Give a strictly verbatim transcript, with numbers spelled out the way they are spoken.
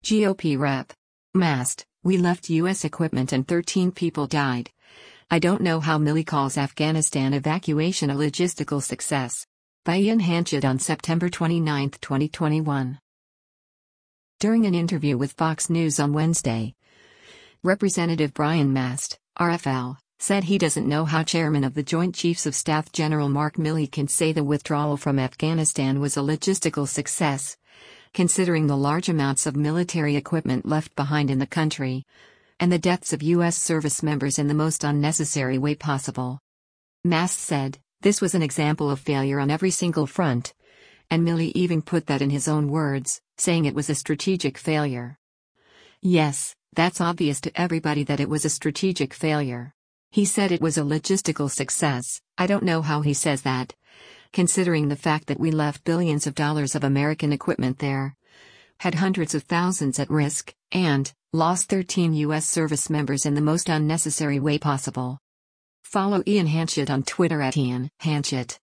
G O P rep. Mast, we left U S equipment and thirteen people died. I don't know how Milley calls Afghanistan evacuation a logistical success. By Ian Hanchett on September twenty-ninth, twenty twenty-one. During an interview with Fox News on Wednesday, Representative Brian Mast, R F L, said he doesn't know how Chairman of the Joint Chiefs of Staff General Mark Milley can say the withdrawal from Afghanistan was a logistical success, considering the large amounts of military equipment left behind in the country, and the deaths of U S service members in the most unnecessary way possible. Mast said, "This was an example of failure on every single front," and Milley even put that in his own words, saying it was a strategic failure. Yes, that's obvious to everybody that it was a strategic failure. He said it was a logistical success. I don't know how he says that, considering the fact that we left billions of dollars of American equipment there, had hundreds of thousands at risk, and lost thirteen U S service members in the most unnecessary way possible. Follow Ian Hanchett on Twitter at Ian Hanchett.